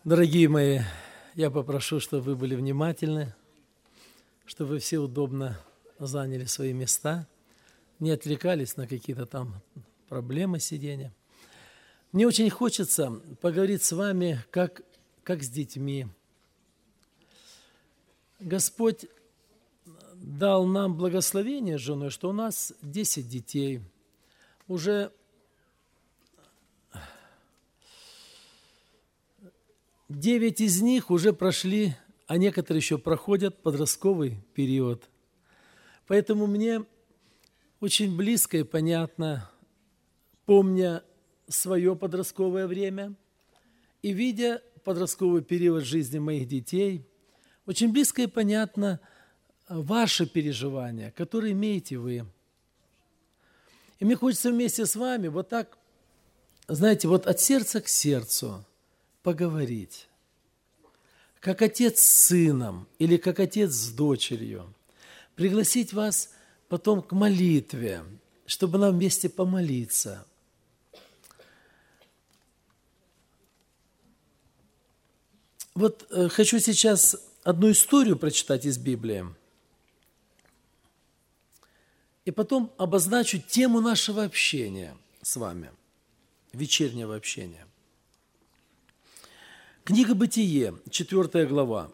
Дорогие мои, я попрошу, чтобы вы были внимательны, чтобы вы все удобно заняли свои места, не отвлекались на какие-то там проблемы сидения. Мне очень хочется поговорить с вами, как с детьми. Господь дал нам благословение с женой, что у нас 10 детей. Уже 9 из них уже прошли, а некоторые еще проходят подростковый период. Поэтому мне очень близко и понятно, помня свое подростковое время и видя подростковый период жизни моих детей, очень близко и понятно ваши переживания, которые имеете вы. И мне хочется вместе с вами вот так, знаете, вот от сердца к сердцу поговорить, как отец с сыном или как отец с дочерью, пригласить вас потом к молитве, чтобы нам вместе помолиться. Вот хочу сейчас одну историю прочитать из Библии, и потом обозначу тему нашего общения с вами, вечернего общения. Книга Бытие, 4 глава.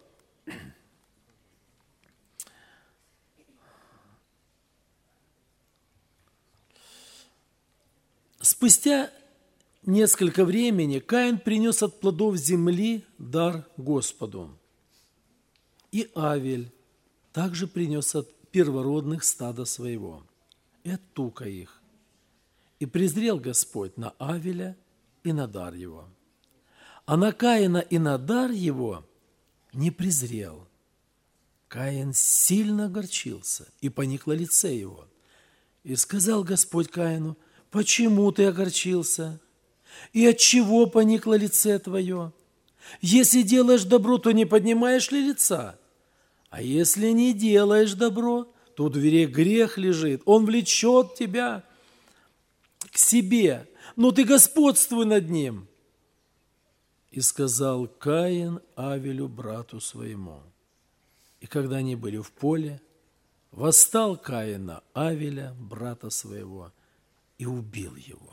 Спустя несколько времени Каин принес от плодов земли дар Господу. И Авель также принес от первородных стада своего, и от тука их. И презрел Господь на Авеля и на дар его. А на Каина и на дар его не презрел. Каин сильно огорчился, и поникло лице его. И сказал Господь Каину: «Почему ты огорчился? И от чего поникло лице твое? Если делаешь добро, то не поднимаешь ли лица? А если не делаешь добро, то у дверей грех лежит, он влечет тебя к себе, но ты господствуй над ним». И сказал Каин Авелю, брату своему. И когда они были в поле, восстал Каин на Авеля, брата своего, и убил его.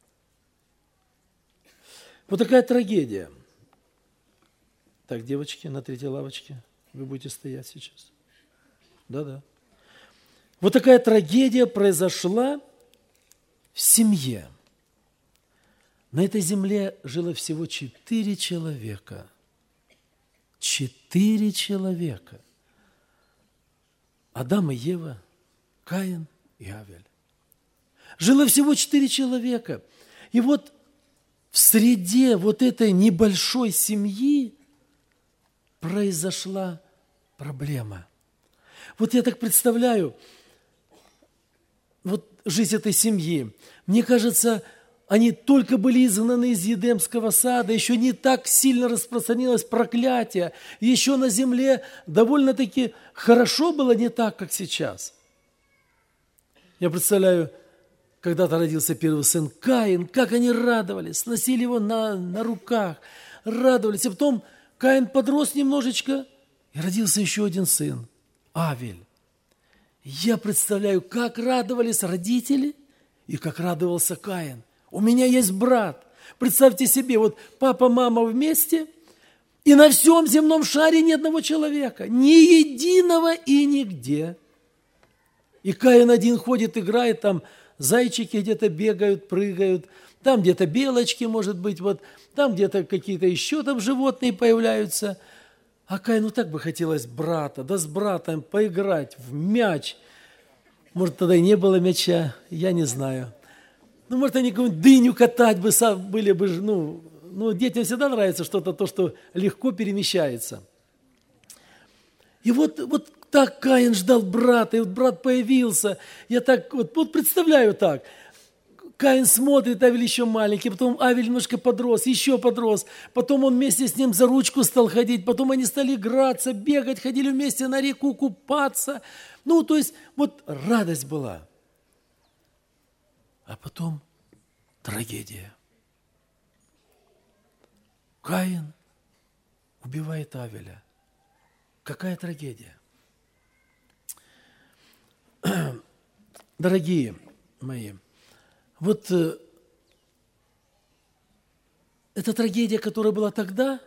Вот такая трагедия. Так, девочки, на третьей лавочке вы будете стоять сейчас. Да-да. Вот такая трагедия произошла в семье. На этой земле жило всего 4 человека. 4 человека. Адам и Ева, Каин и Авель. Жило всего 4 человека. И вот в среде вот этой небольшой семьи произошла проблема. Вот я так представляю, вот жизнь этой семьи. Мне кажется, они только были изгнаны из Едемского сада, еще не так сильно распространилось проклятие, еще на земле довольно-таки хорошо было не так, как сейчас. Я представляю, когда-то родился первый сын Каин, как они радовались, носили его на руках, радовались. И потом Каин подрос немножечко, и родился еще один сын, Авель. Я представляю, как радовались родители и как радовался Каин. У меня есть брат. Представьте себе, вот папа, мама вместе, и на всем земном шаре ни одного человека, ни единого и нигде. И Каин один ходит, играет, там зайчики где-то бегают, прыгают, там где-то белочки, может быть, вот, там где-то какие-то еще там животные появляются. А Каину так бы хотелось брата, да с братом поиграть в мяч. Может, тогда и не было мяча, я не знаю. Ну, может, они какую-нибудь дыню катать бы, были бы, детям всегда нравится что-то, то, что легко перемещается. И вот так Каин ждал брата, и вот брат появился. Я так вот представляю так. Каин смотрит, Авель еще маленький, потом Авель немножко подрос, еще подрос. Потом он вместе с ним за ручку стал ходить, потом они стали играться, бегать, ходили вместе на реку купаться. То есть, вот радость была. А потом трагедия. Каин убивает Авеля. Какая трагедия. Дорогие мои, вот эта трагедия, которая была тогда,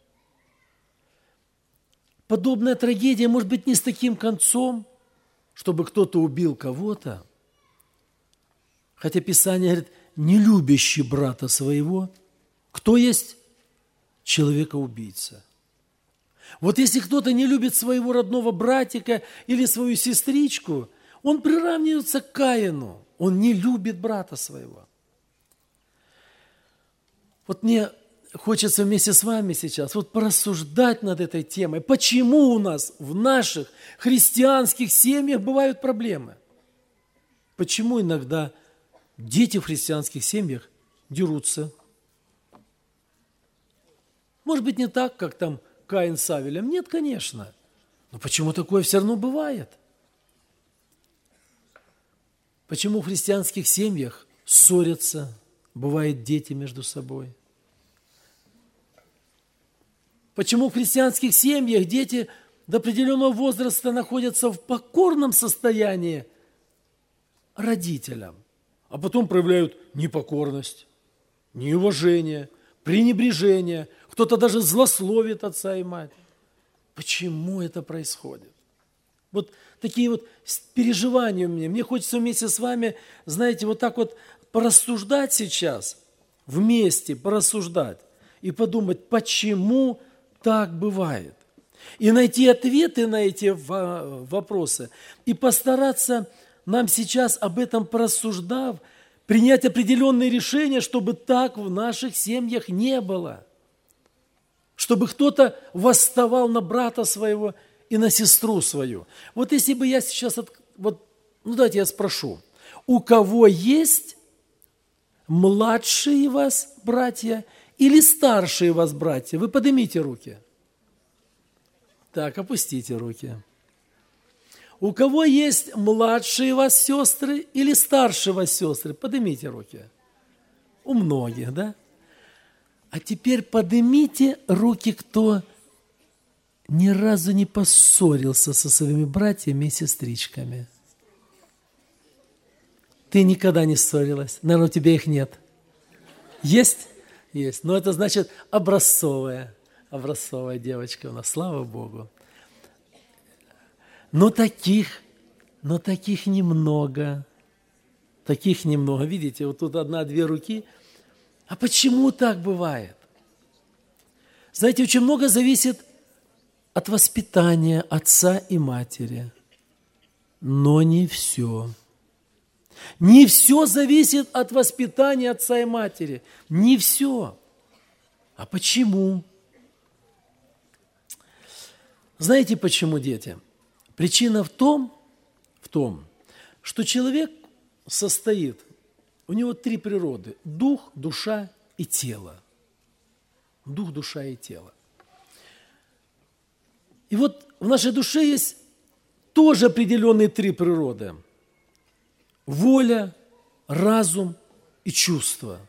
подобная трагедия, может быть, не с таким концом, чтобы кто-то убил кого-то. Хотя Писание говорит, не любящий брата своего, кто есть? Человека-убийца. Вот если кто-то не любит своего родного братика или свою сестричку, он приравнивается к Каину. Он не любит брата своего. Вот мне хочется вместе с вами сейчас вот порассуждать над этой темой. Почему у нас в наших христианских семьях бывают проблемы? Почему иногда дети в христианских семьях дерутся? Может быть, не так, как там Каин с Авелем? Нет, конечно. Но почему такое все равно бывает? Почему в христианских семьях ссорятся, бывают дети между собой? Почему в христианских семьях дети до определенного возраста находятся в покорном состоянии родителям, а потом проявляют непокорность, неуважение, пренебрежение, кто-то даже злословит отца и мать? Почему это происходит? Вот такие вот переживания у меня. Мне хочется вместе с вами, знаете, вот так вот порассуждать сейчас, вместе порассуждать и подумать, почему так бывает. И найти ответы на эти вопросы. И постараться нам сейчас об этом порассуждав, принять определенные решения, чтобы так в наших семьях не было. Чтобы кто-то восставал на брата своего и на сестру свою. Вот если бы я сейчас, давайте я спрошу, у кого есть младшие вас братья или старшие вас братья? Вы поднимите руки. Так, опустите руки. У кого есть младшие вас сестры или старшие вас сестры? Поднимите руки. У многих, да? А теперь поднимите руки, кто ни разу не поссорился со своими братьями и сестричками. Ты никогда не ссорилась. Наверное, у тебя их нет. Есть? Есть. Но это значит образцовая девочка у нас, слава Богу. Но таких немного. Таких немного. Видите, вот тут одна-две руки. А почему так бывает? Знаете, очень много зависит от воспитания отца и матери. Но не все. Не все зависит от воспитания отца и матери. Не все. А почему? Знаете, почему, дети? Причина в том, что человек состоит, у него три природы – дух, душа и тело. Дух, душа и тело. И вот в нашей душе есть тоже определенные три природы – воля, разум и чувство.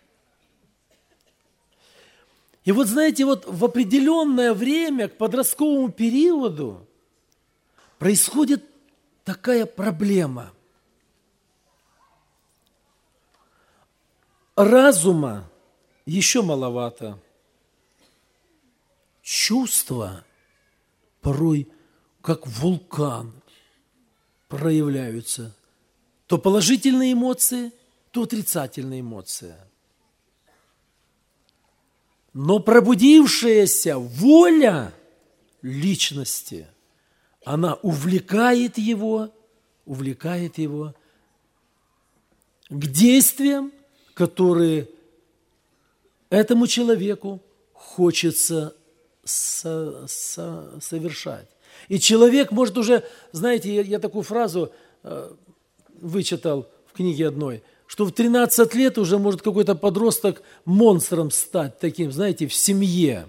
И вот знаете, вот в определенное время, к подростковому периоду, происходит такая проблема. Разума еще маловато. Чувства порой как вулкан проявляются. То положительные эмоции, то отрицательные эмоции. Но пробудившаяся воля личности, она увлекает его к действиям, которые этому человеку хочется совершать. И человек может уже, знаете, я такую фразу вычитал в книге одной, что в 13 лет уже может какой-то подросток монстром стать таким, знаете, в семье.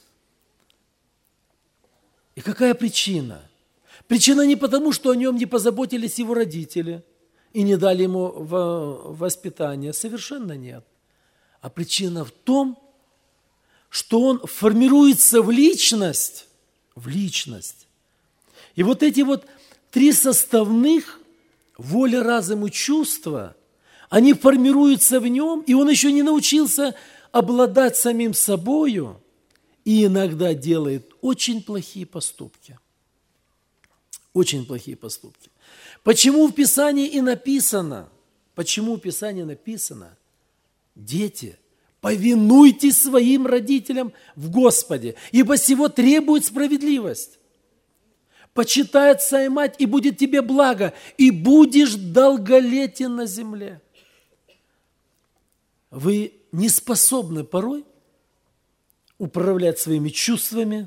И какая причина? Причина не потому, что о нем не позаботились его родители и не дали ему воспитание. Совершенно нет. А причина в том, что он формируется в личность, в личность. И вот эти вот три составных – воля, разум и чувства – они формируются в нем, и он еще не научился обладать самим собою, и иногда делает очень плохие поступки. Очень плохие поступки. Почему в Писании и написано? Почему в Писании написано? Дети, повинуйтесь своим родителям в Господе, ибо сего требует справедливость. Почитай отца и мать, и будет тебе благо, и будешь долголетен на земле. Вы не способны порой управлять своими чувствами.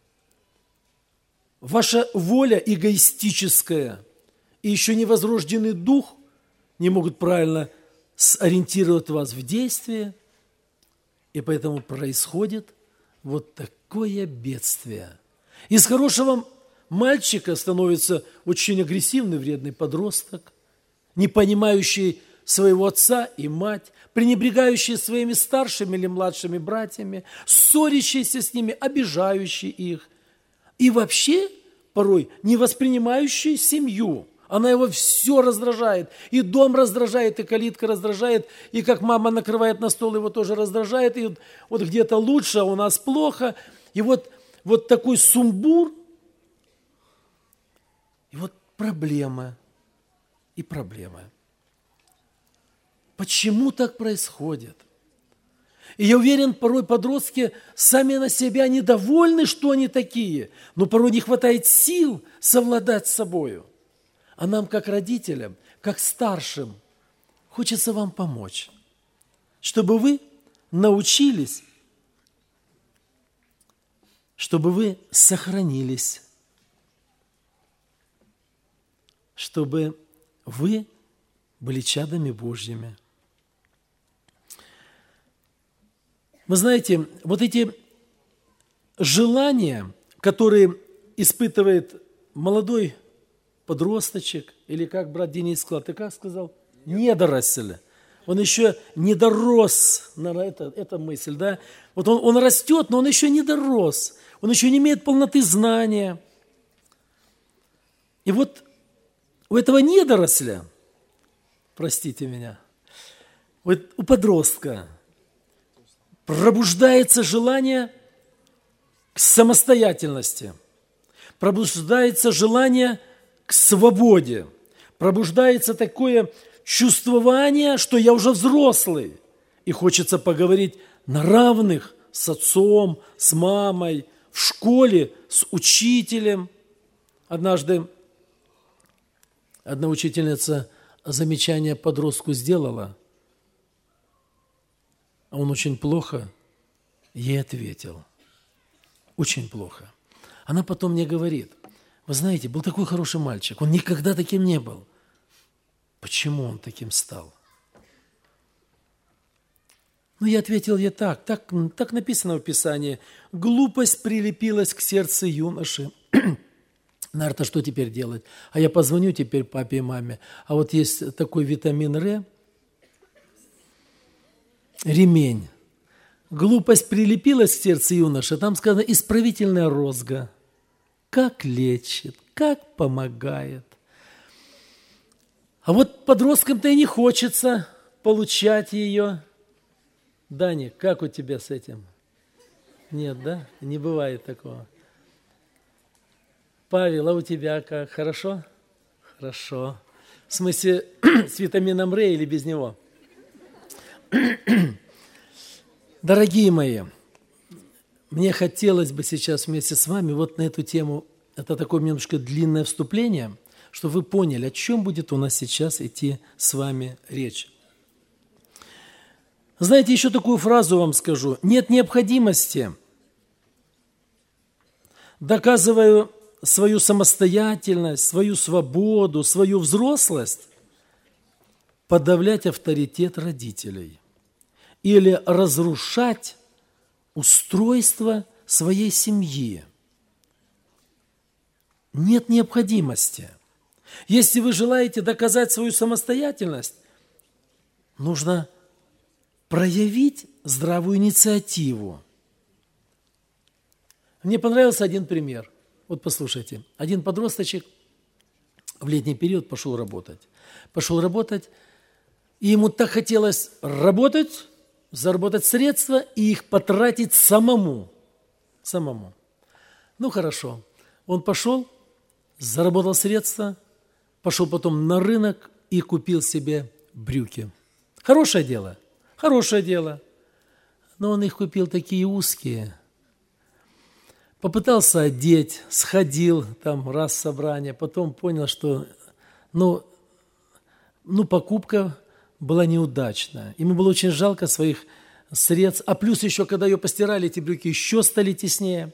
Ваша воля эгоистическая и еще невозрожденный дух не могут правильно сориентировать вас в действии, и поэтому происходит вот такое бедствие. Из хорошего мальчика становится очень агрессивный, вредный подросток, не понимающий своего отца и мать, пренебрегающий своими старшими или младшими братьями, ссорящийся с ними, обижающий их, и вообще порой не воспринимающий семью. Она его все раздражает, и дом раздражает, и калитка раздражает, и как мама накрывает на стол, его тоже раздражает, и вот где-то лучше, а у нас плохо. И вот такой сумбур, и вот проблемы, и проблемы. Почему так происходит? И я уверен, порой подростки сами на себя недовольны, что они такие, но порой не хватает сил совладать с собою. А нам, как родителям, как старшим, хочется вам помочь, чтобы вы научились, чтобы вы сохранились, чтобы вы были чадами Божьими. Вы знаете, вот эти желания, которые испытывает молодой подросточек, или как брат Денис сказал, ты как сказал? Недоросль. Он еще не дорос, это мысль, да? Вот он растет, но он еще не дорос, он еще не имеет полноты знания. И вот у этого недоросля, простите меня, вот у подростка пробуждается желание к самостоятельности, пробуждается желание к свободе, пробуждается такое чувствование, что я уже взрослый, и хочется поговорить на равных с отцом, с мамой, в школе, с учителем. Однажды одна учительница замечание подростку сделала, а он очень плохо ей ответил. Очень плохо. Она потом мне говорит, вы знаете, был такой хороший мальчик, он никогда таким не был. Почему он таким стал? Ну, я ответил ей так написано в Писании. Глупость прилепилась к сердцу юноши. Наверное, что теперь делать? А я позвоню теперь папе и маме. А вот есть такой витамин Р, ремень. Глупость прилепилась к сердцу юноши. Там сказано исправительная розга. Как лечит, как помогает. А вот подросткам-то и не хочется получать ее. Даня, как у тебя с этим? Нет, да? Не бывает такого. Павел, а у тебя как? Хорошо? Хорошо. В смысле, с витамином Р или без него? Дорогие мои, мне хотелось бы сейчас вместе с вами вот на эту тему, это такое немножко длинное вступление, чтобы вы поняли, о чем будет у нас сейчас идти с вами речь. Знаете, еще такую фразу вам скажу. Нет необходимости, доказывая свою самостоятельность, свою свободу, свою взрослость, подавлять авторитет родителей или разрушать устройство своей семьи. Нет необходимости. Если вы желаете доказать свою самостоятельность, нужно проявить здравую инициативу. Мне понравился один пример. Вот послушайте. Один подросточек в летний период пошел работать. И ему так хотелось работать, заработать средства и их потратить самому. Ну, хорошо. Он пошел, заработал средства, пошел потом на рынок и купил себе брюки. Хорошее дело. Но он их купил такие узкие. Попытался одеть, сходил там раз в собрание, потом понял, что покупка была неудачная. Ему было очень жалко своих средств. А плюс еще, когда ее постирали, эти брюки еще стали теснее.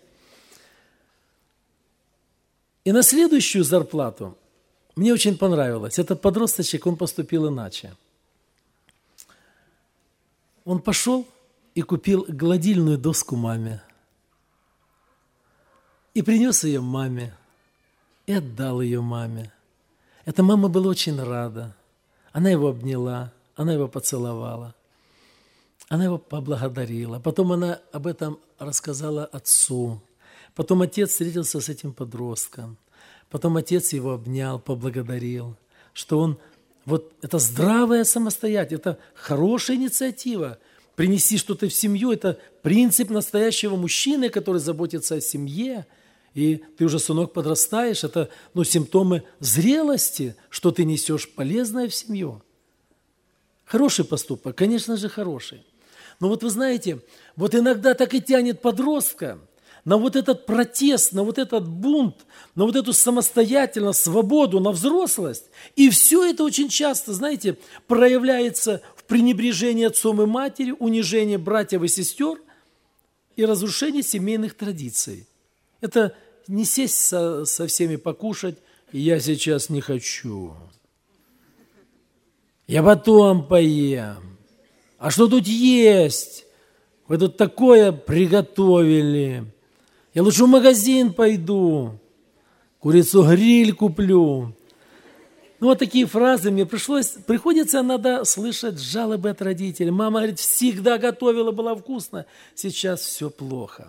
И на следующую зарплату мне очень понравилось. Этот подросточек, он поступил иначе. Он пошел и купил гладильную доску маме. И принес ее маме. И отдал ее маме. Эта мама была очень рада. Она его обняла, она его поцеловала. Она его поблагодарила. Потом она об этом рассказала отцу. Потом отец встретился с этим подростком. Потом отец его обнял, поблагодарил, что он, вот это здравая самостоятельность, это хорошая инициатива. Принести что-то в семью – это принцип настоящего мужчины, который заботится о семье. И ты уже, сынок, подрастаешь, это симптомы зрелости, что ты несешь полезное в семью. Хороший поступок, конечно же, хороший. Но вот вы знаете, вот иногда так и тянет подростка на вот этот протест, на вот этот бунт, на вот эту самостоятельность, свободу, на взрослость. И все это очень часто, знаете, проявляется в пренебрежении отцом и матерью, унижении братьев и сестер и разрушении семейных традиций. Это не сесть со всеми покушать, я сейчас не хочу. Я потом поем. А что тут есть? Вы тут такое приготовили. Я лучше в магазин пойду, курицу-гриль куплю. Вот такие фразы мне приходится иногда слышать жалобы от родителей. Мама говорит, всегда готовила, было вкусно, сейчас все плохо.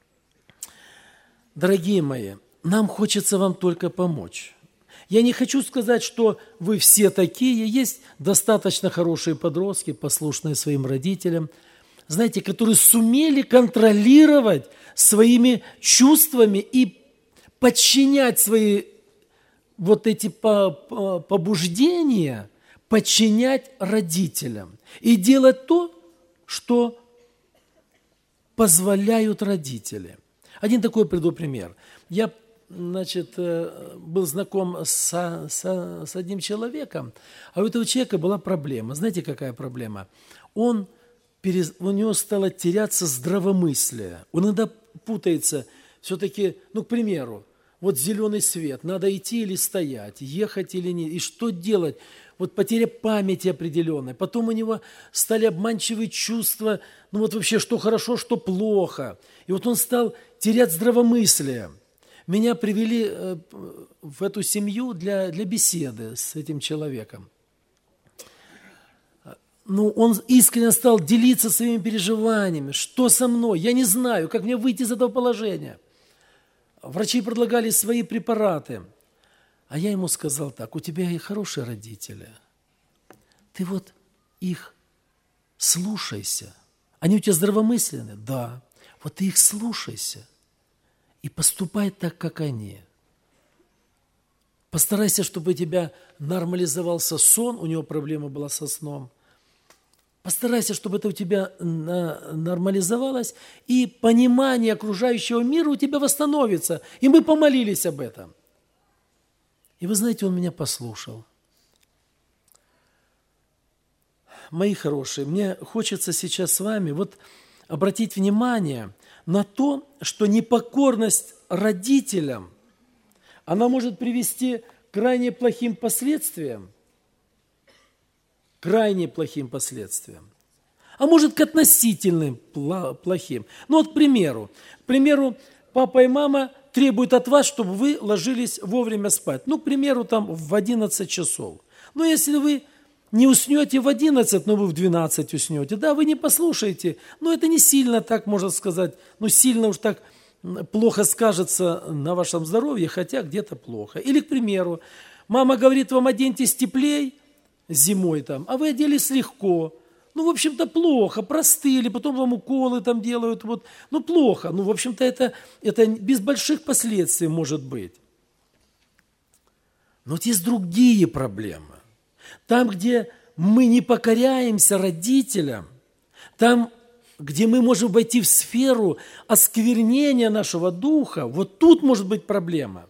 Дорогие мои, нам хочется вам только помочь. Я не хочу сказать, что вы все такие. Есть достаточно хорошие подростки, послушные своим родителям, знаете, которые сумели контролировать своими чувствами и подчинять свои вот эти побуждения, подчинять родителям и делать то, что позволяют родители. Один такой приведу пример. Я, был знаком с одним человеком, а у этого человека была проблема. Знаете, какая проблема? У него стало теряться здравомыслие. Он иногда путается все-таки, к примеру, вот зеленый свет, надо идти или стоять, ехать или нет, и что делать? Вот потеря памяти определенной. Потом у него стали обманчивые чувства, вообще, что хорошо, что плохо. И вот он стал терять здравомыслие. Меня привели в эту семью для беседы с этим человеком. Он искренне стал делиться своими переживаниями. Что со мной? Я не знаю, как мне выйти из этого положения. Врачи предлагали свои препараты. А я ему сказал так, у тебя и хорошие родители. Ты вот их слушайся. Они у тебя здравомысленные? Да. Вот ты их слушайся и поступай так, как они. Постарайся, чтобы у тебя нормализовался сон, у него проблема была со сном. Постарайся, чтобы это у тебя нормализовалось, и понимание окружающего мира у тебя восстановится. И мы помолились об этом. И вы знаете, он меня послушал. Мои хорошие, мне хочется сейчас с вами обратить внимание на то, что непокорность родителям, она может привести к крайне плохим последствиям. А может, к относительным плохим. К примеру, папа и мама требуют от вас, чтобы вы ложились вовремя спать. К примеру, в 11 часов. Но если вы не уснете в 11, но вы в 12 уснете, да, вы не послушаете, но это не сильно так, можно сказать, сильно уж так плохо скажется на вашем здоровье, хотя где-то плохо. Или, к примеру, мама говорит вам: оденьтесь теплей зимой там, а вы оделись легко. Ну, в общем-то, плохо, простыли, потом вам уколы там делают. Вот. Ну, плохо. Ну, в общем-то, это без больших последствий может быть. Но вот есть другие проблемы. Там, где мы не покоряемся родителям, там, где мы можем войти в сферу осквернения нашего духа, вот тут может быть проблема.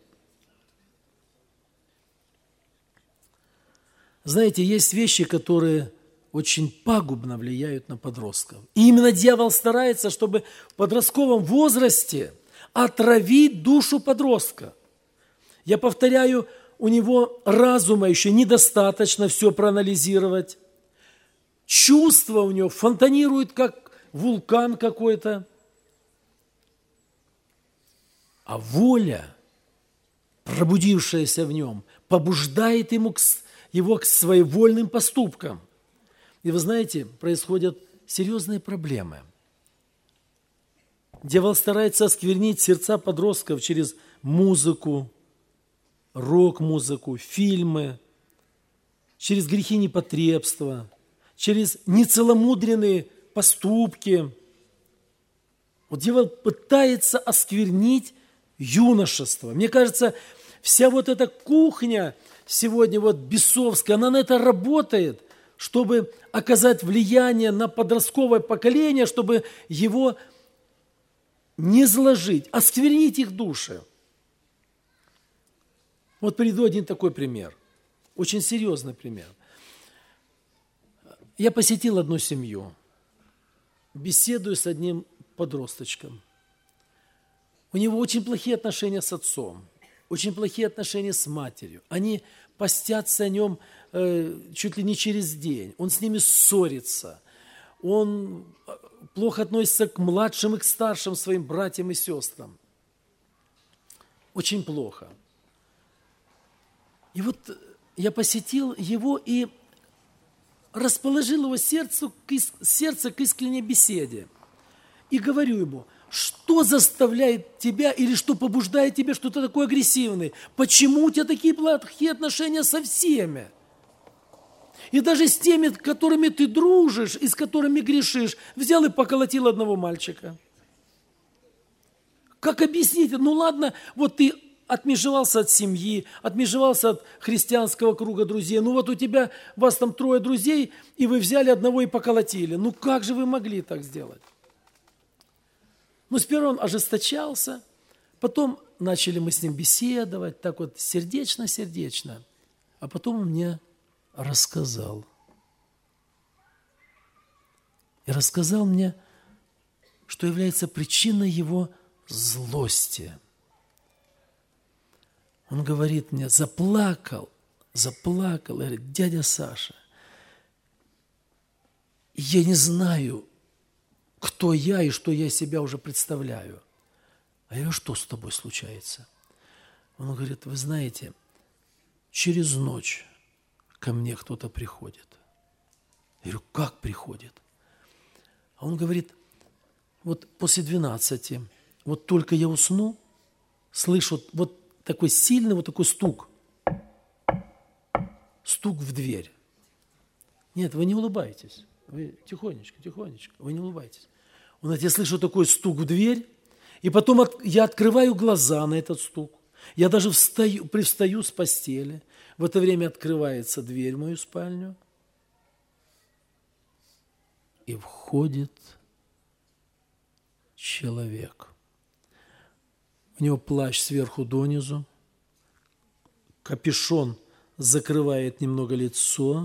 Знаете, есть вещи, которые очень пагубно влияют на подростков. И именно дьявол старается, чтобы в подростковом возрасте отравить душу подростка. Я повторяю, у него разума еще недостаточно все проанализировать. Чувства у него фонтанируют, как вулкан какой-то. А воля, пробудившаяся в нем, побуждает его к своевольным поступкам. И вы знаете, происходят серьезные проблемы. Дьявол старается осквернить сердца подростков через музыку, рок-музыку, фильмы, через грехи непотребства, через нецеломудренные поступки. Вот дьявол пытается осквернить юношество. Мне кажется, вся вот эта кухня сегодня вот бесовская, она на это работает, чтобы оказать влияние на подростковое поколение, чтобы его не заложить, осквернить их души. Вот приведу один такой пример, очень серьезный пример. Я посетил одну семью, беседую с одним подросточком. У него очень плохие отношения с отцом, очень плохие отношения с матерью. Они постятся о нем чуть ли не через день. Он с ними ссорится. Он плохо относится к младшим и к старшим своим братьям и сестрам. Очень плохо. И вот я посетил его и расположил его сердце к искренней беседе. И говорю ему: что заставляет тебя или что побуждает тебя, что ты такой агрессивный? Почему у тебя такие плохие отношения со всеми? И даже с теми, с которыми ты дружишь и с которыми грешишь, взял и поколотил одного мальчика. Как объяснить? Ну ладно, вот ты отмежевался от семьи, отмежевался от христианского круга друзей. Ну вот вас там 3 друзей, и вы взяли одного и поколотили. Ну как же вы могли так сделать? Ну, сперва он ожесточался, потом начали мы с ним беседовать, так вот сердечно-сердечно. А потом он мне рассказал. И рассказал мне, что является причиной его злости. Он говорит мне, заплакал, и говорит: дядя Саша, я не знаю, кто я и что я из себя уже представляю. А я говорю: что с тобой случается? Он говорит: вы знаете, через ночь ко мне кто-то приходит. Я говорю: как приходит? А он говорит: вот после 12, вот только я усну, слышу вот такой сильный, вот такой стук. Стук в дверь. Нет, вы не улыбайтесь. Вы тихонечко, вы не улыбайтесь. Он говорит: я слышу такой стук в дверь, и потом я открываю глаза на этот стук. Я даже привстаю с постели. В это время открывается дверь в мою спальню, и входит человек. У него плащ сверху донизу, капюшон закрывает немного лицо.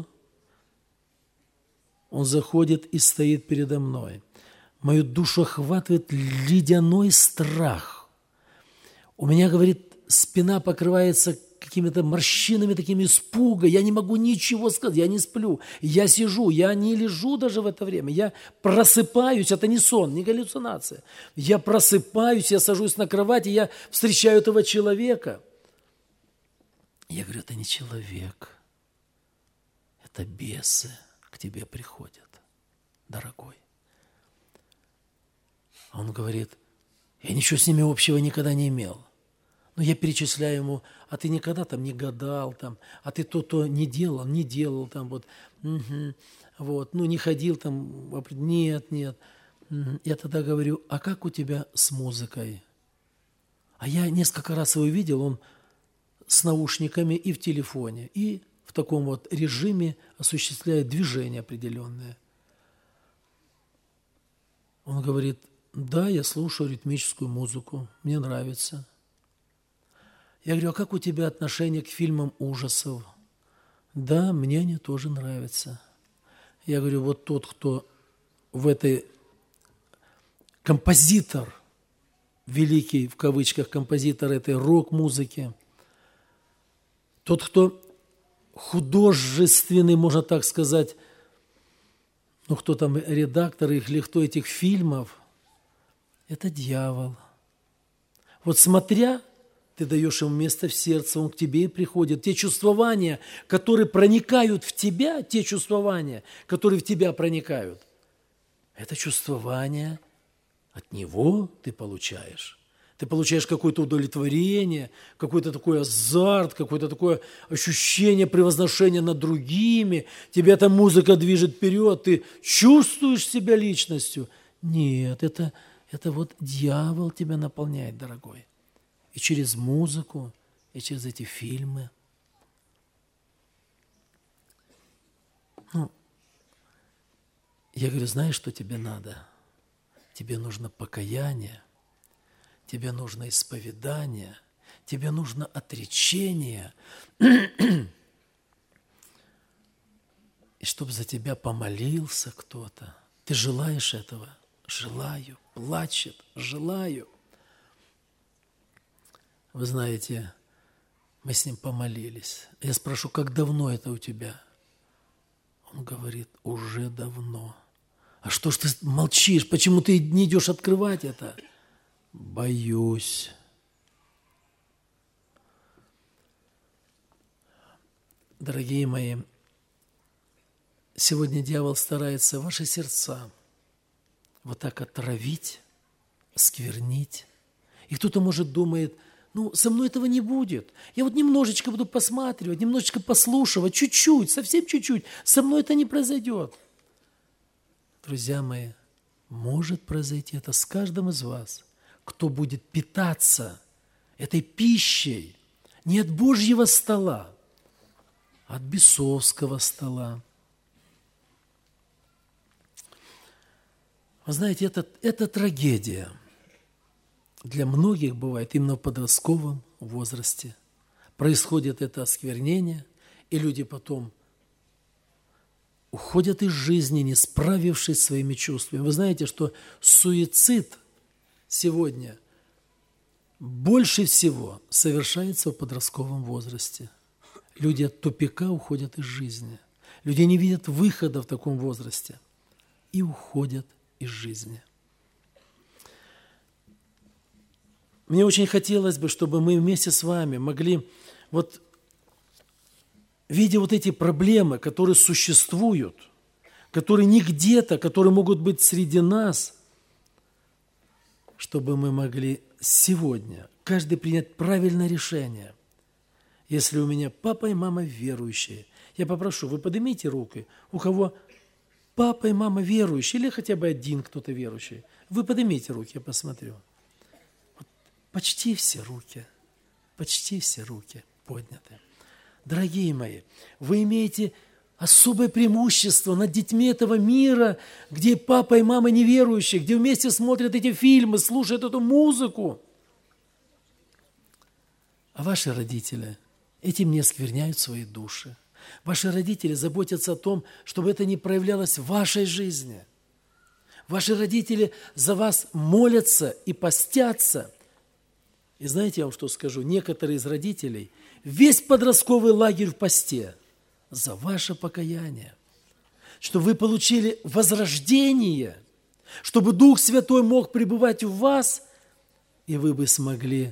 Он заходит и стоит передо мной. Мою душу охватывает ледяной страх. У меня, говорит, спина покрывается какими-то морщинами, такими испуга. Я не могу ничего сказать, я не сплю. Я сижу, я не лежу даже в это время. Я просыпаюсь, это не сон, не галлюцинация. Я просыпаюсь, я сажусь на кровати, я встречаю этого человека. Я говорю: это не человек, это бесы к тебе приходят, дорогой. А он говорит: Я ничего с ними общего никогда не имел. Но я перечисляю ему, а ты никогда там не гадал, там, а ты то не делал там, вот, вот, ну, не ходил там, нет. Я тогда говорю, а как у тебя с музыкой? А я несколько раз его видел, он с наушниками и в телефоне, и в таком вот режиме осуществляет движения определенные. Он говорит, да, я слушаю ритмическую музыку, мне нравится. Я говорю, а как у тебя отношение к фильмам ужасов? Да, мне они тоже нравятся. Я говорю, вот тот, кто в этой композитор, великий, в кавычках, композитор этой рок-музыки, тот, кто художественный, можно так сказать, ну, кто там редактор или кто этих фильмов, это дьявол. Вот смотря, ты даешь ему место в сердце, он к тебе и приходит. Те чувствования, которые проникают в тебя, те чувствования, которые в тебя проникают, это чувствование от него ты получаешь. Ты получаешь какое-то удовлетворение, какой-то такой азарт, какое-то такое ощущение превозношения над другими. Тебя эта музыка движет вперед, ты чувствуешь себя личностью. Нет, это вот дьявол тебя наполняет, дорогой. И через музыку, и через эти фильмы. Ну, я говорю, знаешь, что тебе надо? Тебе нужно покаяние, тебе нужно исповедание, тебе нужно отречение, и чтобы за тебя помолился кто-то. Ты желаешь этого? Желаю. Плачет? Желаю. Вы знаете, мы с ним помолились. Я спрошу, как давно это у тебя? Он говорит, уже давно. А что ж ты молчишь? Почему ты не идешь открывать это? Боюсь. Дорогие мои, сегодня дьявол старается ваши сердца вот так отравить, осквернить. И кто-то, может, думает, ну, со мной этого не будет. Я вот немножечко буду посматривать, немножечко послушивать, чуть-чуть, совсем чуть-чуть. Со мной это не произойдет. Друзья мои, может произойти это с каждым из вас, кто будет питаться этой пищей не от Божьего стола, а от бесовского стола. Вы знаете, это трагедия. Для многих бывает именно в подростковом возрасте. Происходит это осквернение, и люди потом уходят из жизни, не справившись со своими чувствами. Вы знаете, что суицид сегодня больше всего совершается в подростковом возрасте. Люди от тупика уходят из жизни. Люди не видят выхода в таком возрасте и уходят из жизни. Мне очень хотелось бы, чтобы мы вместе с вами могли, вот, видя вот эти проблемы, которые существуют, которые не где-то, которые могут быть среди нас, чтобы мы могли сегодня каждый принять правильное решение. Если у меня папа и мама верующие, я попрошу, вы поднимите руки, у кого папа и мама верующие, или хотя бы один кто-то верующий, вы поднимите руки, я посмотрю. Почти все руки подняты. Дорогие мои, вы имеете особое преимущество над детьми этого мира, где папа и мама неверующие, где вместе смотрят эти фильмы, слушают эту музыку. А ваши родители этим не оскверняют свои души. Ваши родители заботятся о том, чтобы это не проявлялось в вашей жизни. Ваши родители за вас молятся и постятся. И знаете, я вам что скажу? Некоторые из родителей весь подростковый лагерь в посте за ваше покаяние, чтобы вы получили возрождение, чтобы Дух Святой мог пребывать в вас, и вы бы смогли,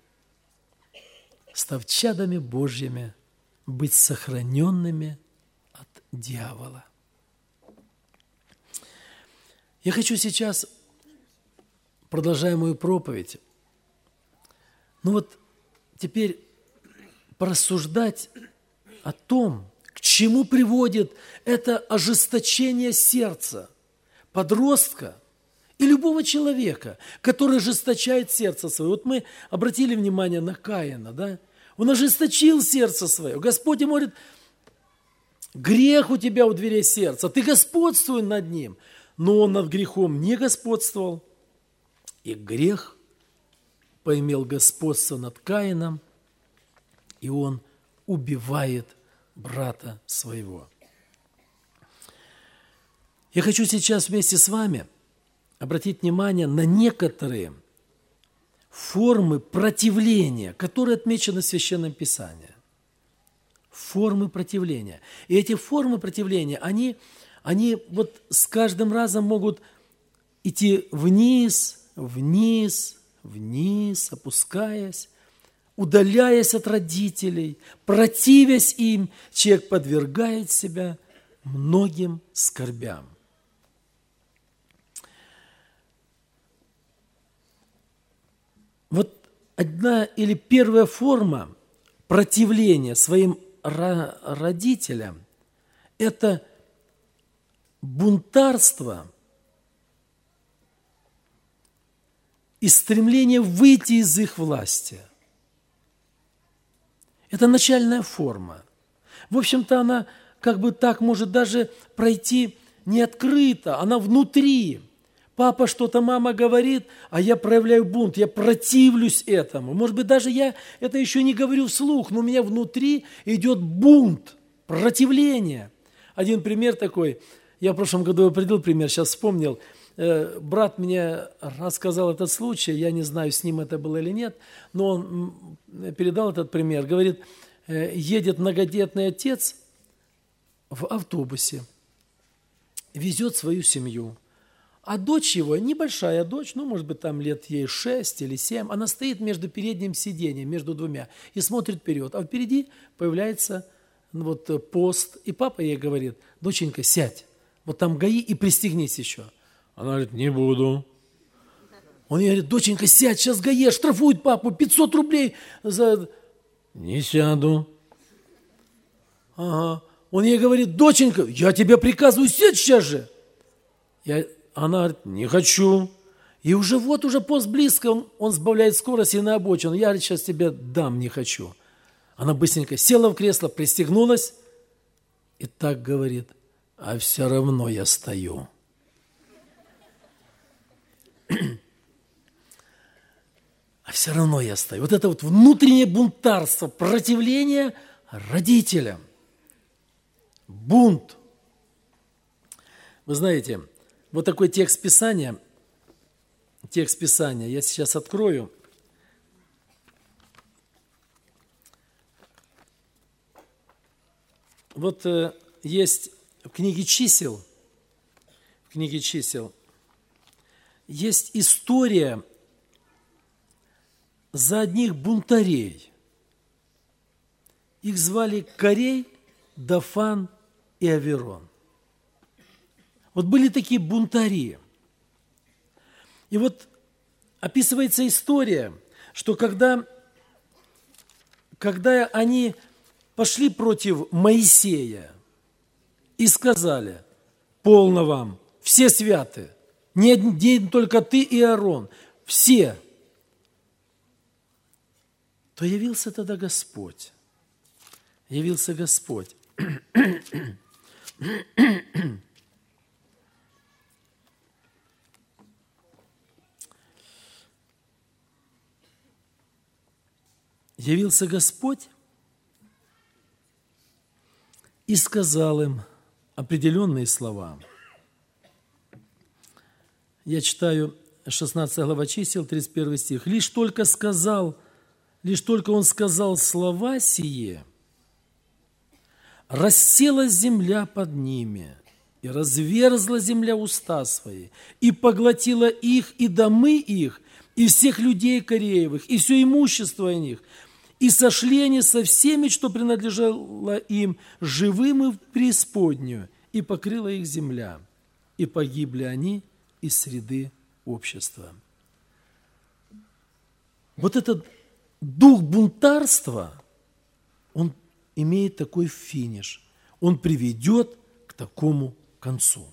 став чадами Божьими, быть сохраненными от дьявола. Я хочу сейчас продолжаю мою проповедь. Ну вот теперь порассуждать о том, к чему приводит это ожесточение сердца подростка и любого человека, который ожесточает сердце свое. Вот мы обратили внимание на Каина, да? Он ожесточил сердце свое. Господь ему говорит: грех у тебя у дверей сердца, ты господствуй над ним. Но он над грехом не господствовал, и грех поимел господство над Каином, и он убивает брата своего. Я хочу сейчас вместе с вами обратить внимание на некоторые формы противления, которые отмечены в Священном Писании. Формы противления. И эти формы противления, они вот с каждым разом могут идти вниз, вниз, вниз, опускаясь, удаляясь от родителей, противясь им, человек подвергает себя многим скорбям. Вот одна или первая форма противления своим родителям – это бунтарство и стремление выйти из их власти. Это начальная форма. В общем-то, она как бы так может даже пройти не открыто, она внутри. Папа что-то, мама говорит, а я проявляю бунт, я противлюсь этому. Может быть, даже я это еще не говорю вслух, но у меня внутри идет бунт, противление. Один пример такой, я в прошлом году приводил пример, сейчас вспомнил. Брат мне рассказал этот случай, я не знаю, с ним это было или нет, но он передал этот пример. Говорит, едет многодетный отец в автобусе, везет свою семью. А дочь его, небольшая дочь, ну, может быть, там лет ей 6 или 7, она стоит между передним сиденьем, между двумя, и смотрит вперед. А впереди появляется вот пост, и папа ей говорит: доченька, сядь, вот там ГАИ и пристегнись еще. Она говорит: не буду. Он ей говорит: доченька, сядь, сейчас ГАИ штрафуют папу, 500 рублей за... Не сяду. Ага. Он ей говорит: доченька, я тебе приказываю, сядь сейчас же. Она говорит: не хочу. И уже пост близко, он сбавляет скорость и на обочину. Я, говорит, сейчас тебе дам, не хочу. Она быстренько села в кресло, пристегнулась и так говорит: а все равно я стою. А все равно я стою. Вот это вот внутреннее бунтарство, противление родителям. Бунт. Вы знаете, вот такой текст Писания, я сейчас открою. Вот есть в книге чисел есть история за одних бунтарей. Их звали Корей, Дафан и Аверон. Вот были такие бунтари. И вот описывается история, что когда они пошли против Моисея и сказали: полно вам, все святы, не один только ты и Аарон, все, то явился тогда Господь. Явился Господь. Явился Господь и сказал им определенные слова. Я читаю 16 глава чисел, 31 стих. Лишь только он сказал слова сие, расселась земля под ними, и разверзла земля уста свои, и поглотила их, и домы их, и всех людей Кореевых, и все имущество о них. И сошли они со всеми, что принадлежало им, живым и в преисподнюю, и покрыла их земля, и погибли они из среды общества. вот этот дух бунтарства, он имеет такой финиш. Он приведет к такому концу.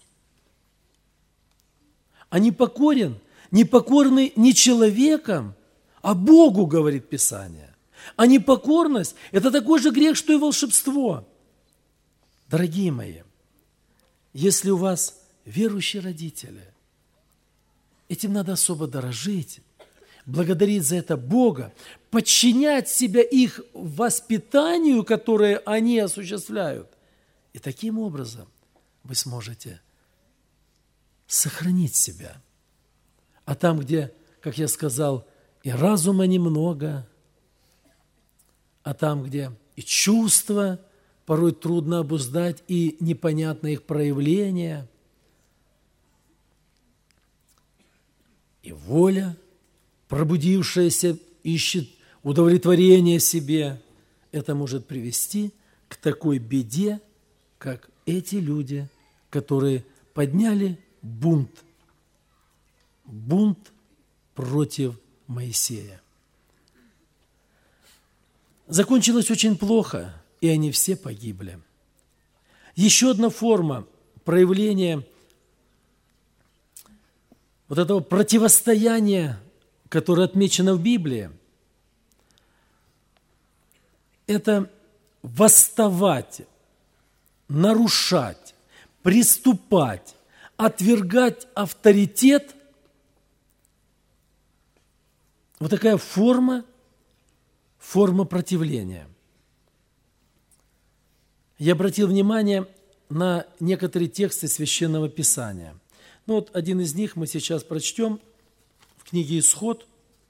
А непокорный не человеком, а Богу, говорит Писание. А непокорность – это такой же грех, что и волшебство. Дорогие мои, если у вас верующие родители, этим надо особо дорожить, благодарить за это Бога, подчинять себя их воспитанию, которое они осуществляют. И таким образом вы сможете сохранить себя. А там, где, как я сказал, и разума немного, а там, где и чувства порой трудно обуздать, и непонятно их проявление, и воля, пробудившаяся, ищет удовлетворение себе, это может привести к такой беде, как эти люди, которые подняли бунт против Моисея. Закончилось очень плохо, и они все погибли. Еще одна форма проявления вот этого противостояния, которое отмечено в Библии, это восставать, нарушать, приступать, отвергать авторитет. Вот такая форма противления. Я обратил внимание на некоторые тексты Священного Писания. Ну вот один из них мы сейчас прочтем в книге Исход.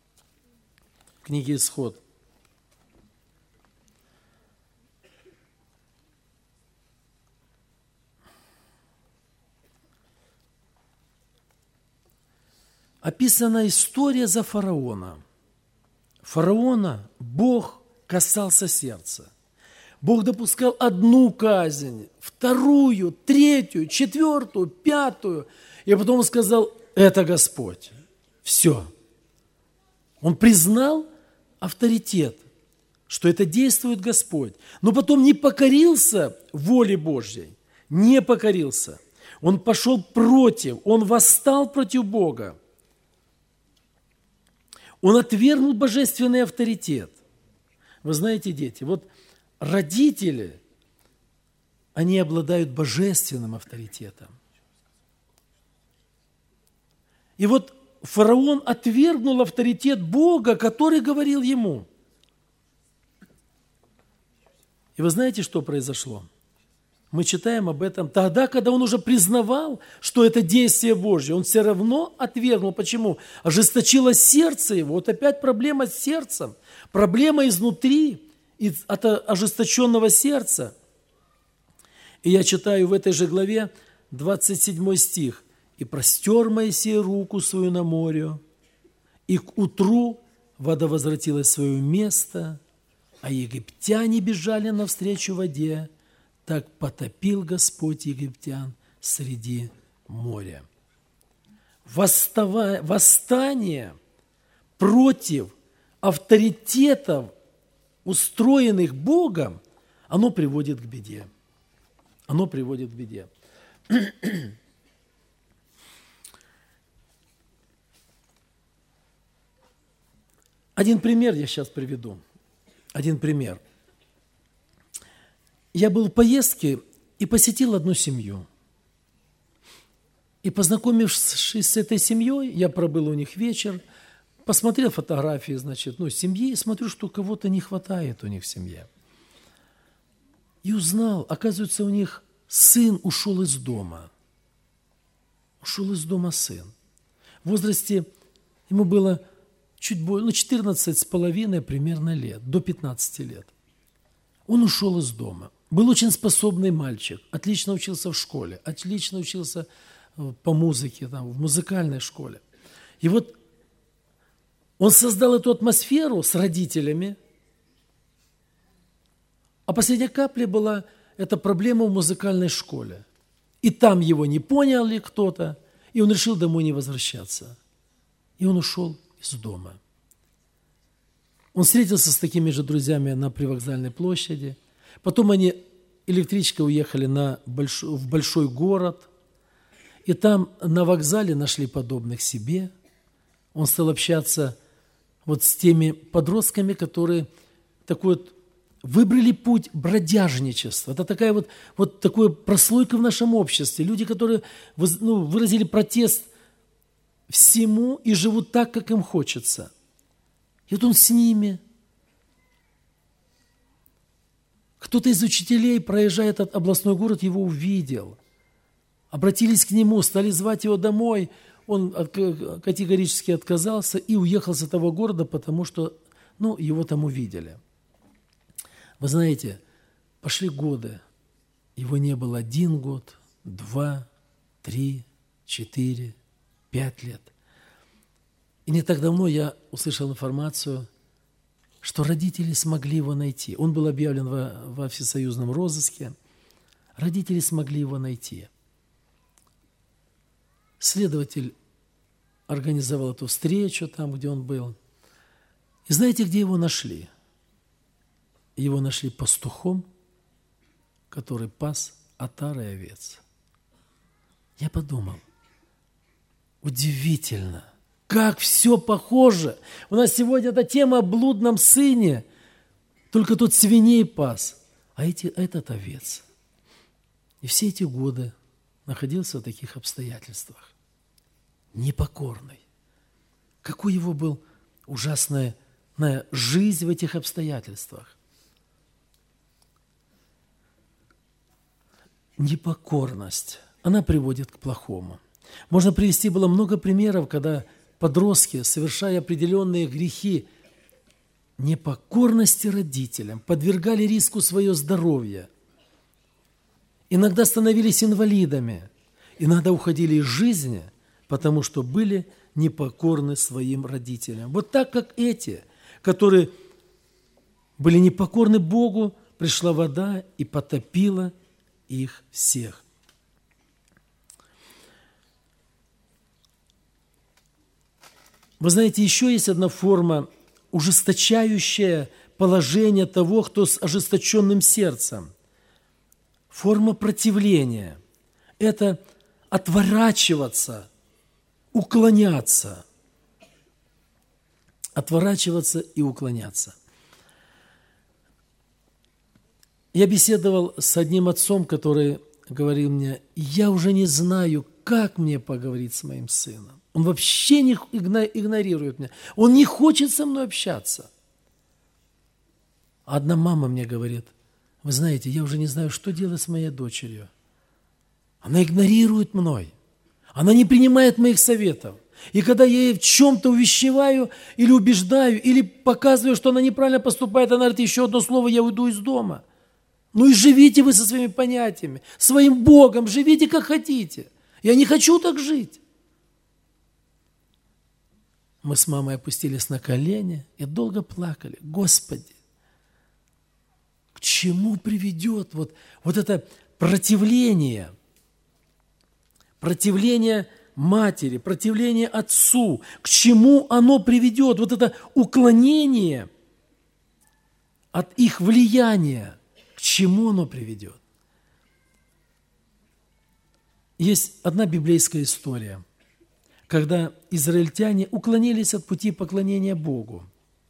Описана история за фараона. Фараона Бог касался сердца. Бог допускал одну казнь, вторую, третью, четвертую, пятую. И потом он сказал, это Господь. Все. Он признал авторитет, что это действует Господь. Но потом не покорился воле Божьей. Не покорился. Он пошел против, он восстал против Бога. Он отвергнул божественный авторитет. Вы знаете, дети, вот родители, они обладают божественным авторитетом. И вот фараон отвергнул авторитет Бога, который говорил ему. И вы знаете, что произошло? Мы читаем об этом тогда, когда он уже признавал, что это действие Божье. Он все равно отвергнул. Почему? Ожесточилось сердце его. Вот опять проблема с сердцем. Проблема изнутри, от ожесточенного сердца. И я читаю в этой же главе 27 стих. «И простер Моисей руку свою на море, и к утру вода возвратилась в свое место, а египтяне бежали навстречу воде. Так потопил Господь египтян среди моря». Восстание против авторитетов, устроенных Богом, оно приводит к беде. Один пример я сейчас приведу. Я был в поездке и посетил одну семью. И познакомившись с этой семьей, я пробыл у них вечер, посмотрел фотографии, семьи, и смотрю, что кого-то не хватает у них в семье. И узнал, оказывается, у них сын ушел из дома. Сын. В возрасте ему было чуть более, 14,5 примерно лет, до 15 лет. Он ушел из дома. Был очень способный мальчик, отлично учился в школе, отлично учился по музыке, в музыкальной школе. И вот он создал эту атмосферу с родителями, а последняя капля была эта проблема в музыкальной школе. И там его не понял ли кто-то, и он решил домой не возвращаться. И он ушел из дома. Он встретился с такими же друзьями на привокзальной площади. Потом они электричкой уехали в большой город. И там на вокзале нашли подобных себе. Он стал общаться вот с теми подростками, которые такой вот выбрали путь бродяжничества. Это такая вот такая прослойка в нашем обществе. Люди, которые выразили протест всему и живут так, как им хочется. И вот он с ними. Кто-то из учителей, проезжая этот областной город, его увидел. Обратились к нему, стали звать его домой. Он категорически отказался и уехал с этого города, потому что его там увидели. Вы знаете, пошли годы. Его не было 1 год, 2, 3, 4, 5 лет. И не так давно я услышал информацию, что родители смогли его найти. Он был объявлен во всесоюзном розыске. Родители смогли его найти. Следователь организовал эту встречу там, где он был. И знаете, где его нашли? Его нашли пастухом, который пас отар и овец. Я подумал, удивительно, как все похоже. У нас сегодня эта тема о блудном сыне, только тот свиней пас, а этот овец. И все эти годы находился в таких обстоятельствах. Непокорный. Какой его был ужасная жизнь в этих обстоятельствах. Непокорность, она приводит к плохому. Можно привести было много примеров, когда подростки, совершая определенные грехи непокорности родителям, подвергали риску свое здоровье. Иногда становились инвалидами, иногда уходили из жизни, потому что были непокорны своим родителям. Вот так, как эти, которые были непокорны Богу, пришла вода и потопила их всех. Вы знаете, еще есть одна форма, ужесточающая положение того, кто с ожесточенным сердцем. Форма противления – это отворачиваться, уклоняться. Отворачиваться и уклоняться. Я беседовал с одним отцом, который говорил мне, я уже не знаю, как мне поговорить с моим сыном. Он вообще не игнорирует меня. Он не хочет со мной общаться. Одна мама мне говорит, вы знаете, я уже не знаю, что делать с моей дочерью. Она игнорирует мной. Она не принимает моих советов. И когда я ей в чем-то увещеваю или убеждаю, или показываю, что она неправильно поступает, она говорит, еще одно слово, я уйду из дома. Ну и живите вы со своими понятиями, своим Богом, живите как хотите. Я не хочу так жить. Мы с мамой опустились на колени и долго плакали. Господи, к чему приведет вот это противление? Противление матери, противление отцу. К чему оно приведет? Вот это уклонение от их влияния. К чему оно приведет? Есть одна библейская история, когда израильтяне уклонились от пути поклонения Богу.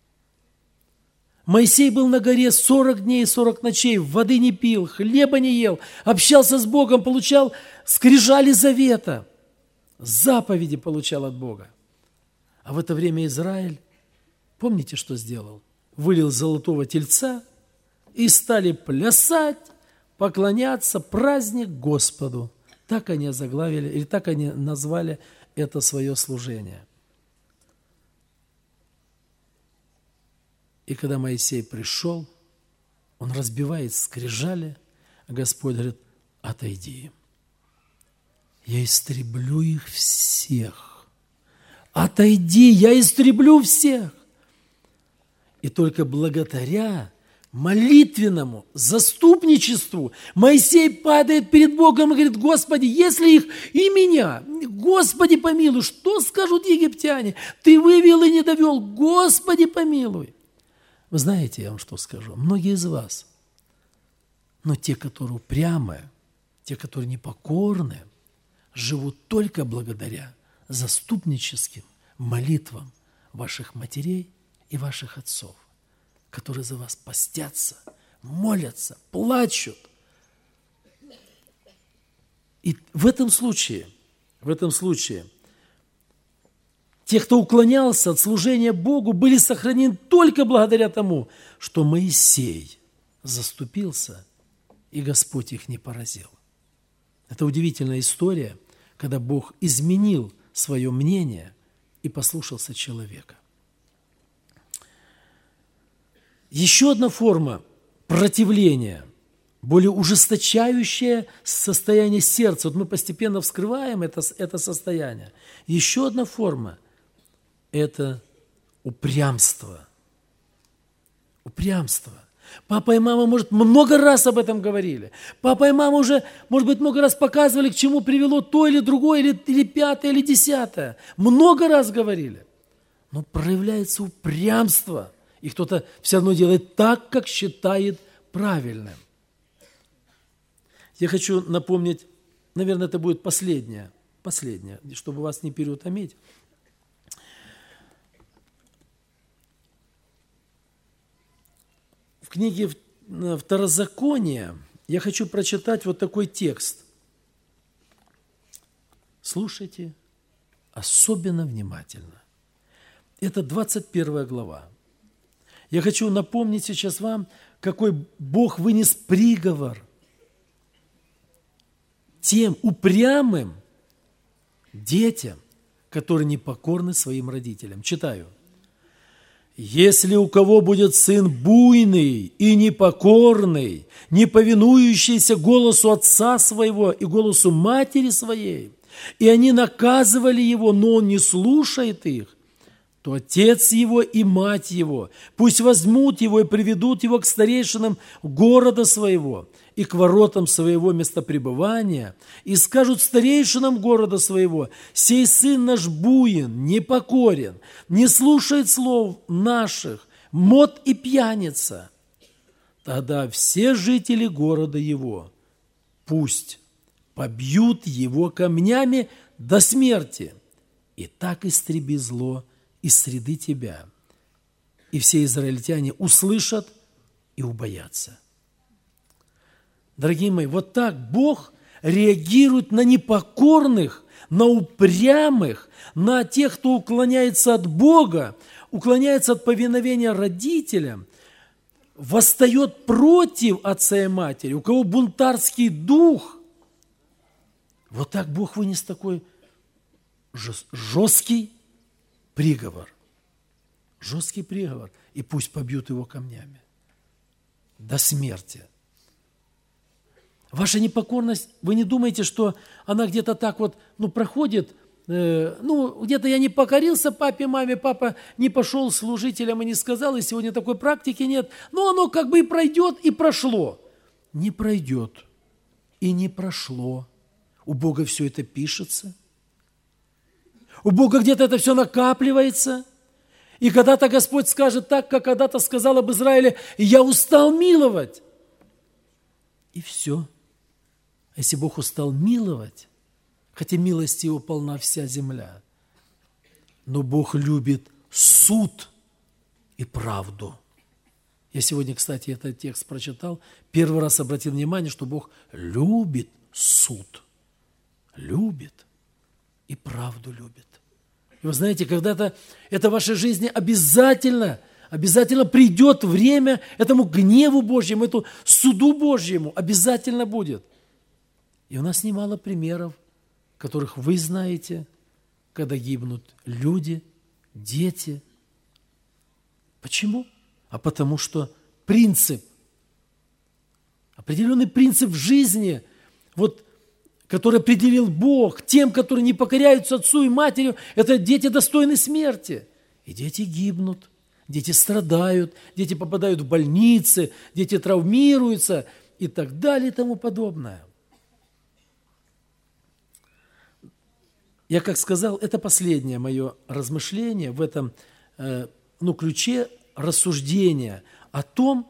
Моисей был на горе 40 дней и 40 ночей, воды не пил, хлеба не ел, общался с Богом, получал скрижали завета, заповеди получал от Бога. А в это время Израиль, помните, что сделал? Вылил золотого тельца и стали плясать, поклоняться, праздник Господу. Так они озаглавили, или так они назвали это свое служение. И когда Моисей пришел, он разбивает скрижали, а Господь говорит, отойди. Я истреблю их всех. Отойди, я истреблю всех. И только благодаря молитвенному заступничеству Моисей падает перед Богом и говорит, Господи, если их и меня, Господи, помилуй, что скажут египтяне? Ты вывел и не довел, Господи, помилуй. Вы знаете, я вам что скажу, многие из вас, но те, которые упрямые, те, которые непокорны, живут только благодаря заступническим молитвам ваших матерей и ваших отцов, которые за вас постятся, молятся, плачут. И в этом случае, те, кто уклонялся от служения Богу, были сохранены только благодаря тому, что Моисей заступился, и Господь их не поразил. Это удивительная история, когда Бог изменил свое мнение и послушался человека. Еще одна форма противления, более ужесточающее состояние сердца. Вот мы постепенно вскрываем это состояние. Еще одна форма – это упрямство. Упрямство. Папа и мама, может, много раз об этом говорили. Папа и мама уже, может быть, много раз показывали, к чему привело то или другое, или пятое, или десятое. Много раз говорили. Но проявляется упрямство. И кто-то все равно делает так, как считает правильным. Я хочу напомнить, наверное, это будет последнее, чтобы вас не переутомить. В книге Второзакония я хочу прочитать вот такой текст. Слушайте особенно внимательно. Это 21 глава. Я хочу напомнить сейчас вам, какой Бог вынес приговор тем упрямым детям, которые непокорны своим родителям. Читаю. «Если у кого будет сын буйный и непокорный, не повинующийся голосу отца своего и голосу матери своей, и они наказывали его, но он не слушает их, то отец его и мать его пусть возьмут его и приведут его к старейшинам города своего и к воротам своего местопребывания, и скажут старейшинам города своего: сей сын наш буин, непокорен, не слушает слов наших, мот и пьяница. Тогда все жители города его пусть побьют его камнями до смерти, и так истреби зло из среды тебя. И все израильтяне услышат и убоятся». Дорогие мои, вот так Бог реагирует на непокорных, на упрямых, на тех, кто уклоняется от Бога, уклоняется от повиновения родителям, восстает против отца и матери, у кого бунтарский дух. Вот так Бог вынес такой жесткий приговор. Жесткий приговор. И пусть побьют его камнями. До смерти. Ваша непокорность, вы не думаете, что она где-то так вот, проходит, где-то я не покорился папе, маме, папа не пошел служителям и не сказал, и сегодня такой практики нет, но оно как бы и пройдет, и прошло. Не пройдет, и не прошло. У Бога все это пишется. У Бога где-то это все накапливается. И когда-то Господь скажет так, как когда-то сказал об Израиле: «Я устал миловать». И все. Если Бог устал миловать, хотя милости Его полна вся земля, но Бог любит суд и правду. Я сегодня, кстати, этот текст прочитал, первый раз обратил внимание, что Бог любит суд, любит и правду любит. И вы знаете, когда-то это в вашей жизни обязательно придет время этому гневу Божьему, этому суду Божьему, обязательно будет. И у нас немало примеров, которых вы знаете, когда гибнут люди, дети. Почему? А потому что определенный принцип в жизни, который определил Бог тем, которые не покоряются отцу и матери, это дети достойны смерти. И дети гибнут, дети страдают, дети попадают в больницы, дети травмируются и так далее и тому подобное. Я, как сказал, это последнее мое размышление в этом ключе рассуждения о том,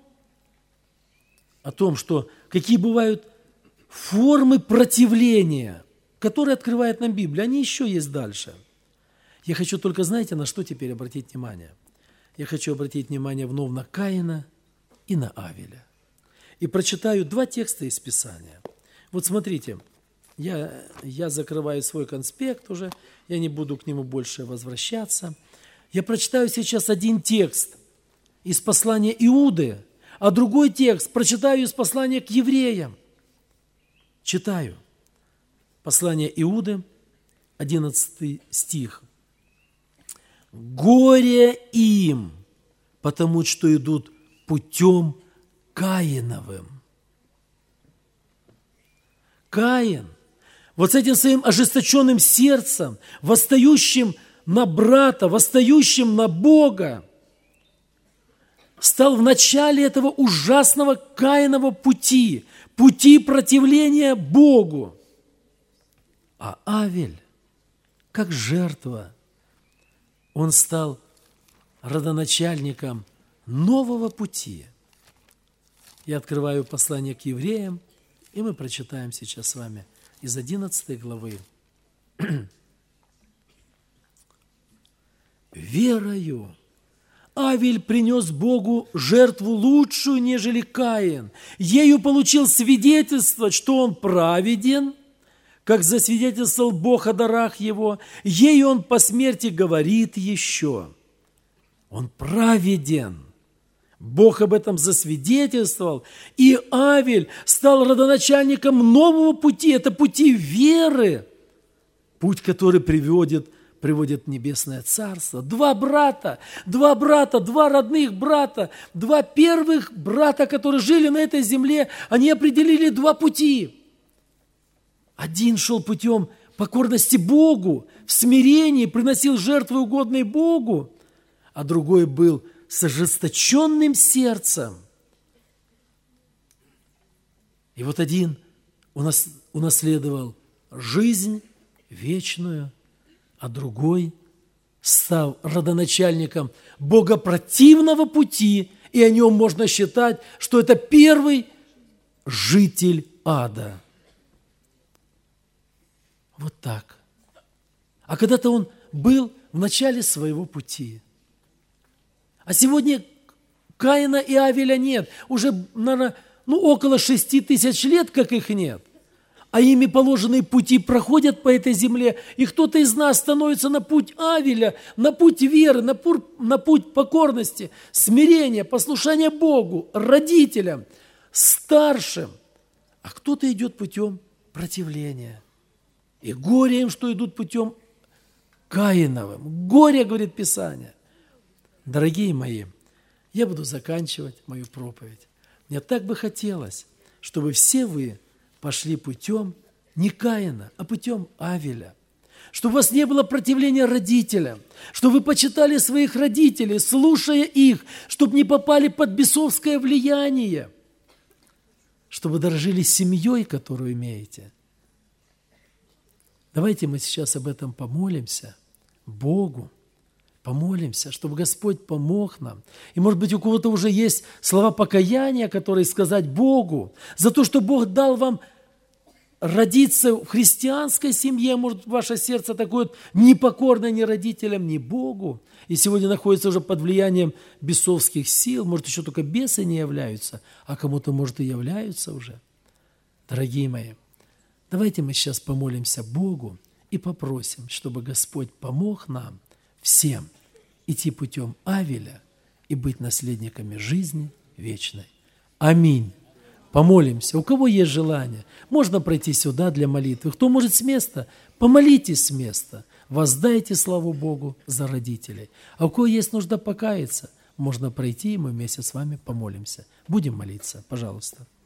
что какие бывают формы противления, которые открывает нам Библия. Они еще есть дальше. Я хочу только, знаете, на что теперь обратить внимание? Я хочу обратить внимание вновь на Каина и на Авеля. И прочитаю 2 текста из Писания. Вот смотрите, я закрываю свой конспект уже, я не буду к нему больше возвращаться. Я прочитаю сейчас один текст из послания Иуды, а другой текст прочитаю из послания к евреям. Читаю. Послание Иуды, 11 стих. «Горе им, потому что идут путем Каиновым». Каин, вот с этим своим ожесточенным сердцем, восстающим на брата, восстающим на Бога, стал в начале этого ужасного Каинова пути противления Богу. А Авель, как жертва, он стал родоначальником нового пути. Я открываю послание к евреям, и мы прочитаем сейчас с вами из 11 главы. «Верою Авель принес Богу жертву лучшую, нежели Каин. Ею получил свидетельство, что он праведен, как засвидетельствовал Бог о дарах его. Ею он по смерти говорит еще. Он праведен. Бог об этом засвидетельствовал, и Авель стал родоначальником нового пути. Это пути веры, путь, который приводит в небесное царство. Два брата, два родных брата, 2 первых брата, которые жили на этой земле, они определили 2 пути. Один шел путем покорности Богу, в смирении приносил жертвы, угодные Богу, а другой был с ожесточенным сердцем. И вот один унаследовал жизнь вечную, а другой стал родоначальником богопротивного пути, и о нем можно считать, что это первый житель ада. Вот так. А когда-то он был в начале своего пути. А сегодня Каина и Авеля нет. Уже, наверное, около 6 тысяч лет, как их нет. А ими положенные пути проходят по этой земле, и кто-то из нас становится на путь Авеля, на путь веры, на путь покорности, смирения, послушания Богу, родителям, старшим. А кто-то идет путем противления. И горе им, что идут путем Каиновым. Горе, говорит Писание. Дорогие мои, я буду заканчивать мою проповедь. Мне так бы хотелось, чтобы все вы пошли путем не Каина, а путем Авеля. Чтобы у вас не было противления родителям, чтобы вы почитали своих родителей, слушая их, чтобы не попали под бесовское влияние, чтобы дорожили семьей, которую имеете. Давайте мы сейчас об этом помолимся Богу, помолимся, чтобы Господь помог нам. И, может быть, у кого-то уже есть слова покаяния, которые сказать Богу за то, что Бог дал вам родиться в христианской семье. Может, ваше сердце такое вот непокорное ни родителям, ни Богу. И сегодня находится уже под влиянием бесовских сил. Может, еще только бесы не являются, а кому-то, может, и являются уже. Дорогие мои, давайте мы сейчас помолимся Богу и попросим, чтобы Господь помог нам всем идти путем Авеля и быть наследниками жизни вечной. Аминь. Помолимся. У кого есть желание, можно пройти сюда для молитвы. Кто может с места, помолитесь с места. Воздайте славу Богу за родителей. А у кого есть нужда покаяться, можно пройти, и мы вместе с вами помолимся. Будем молиться, пожалуйста.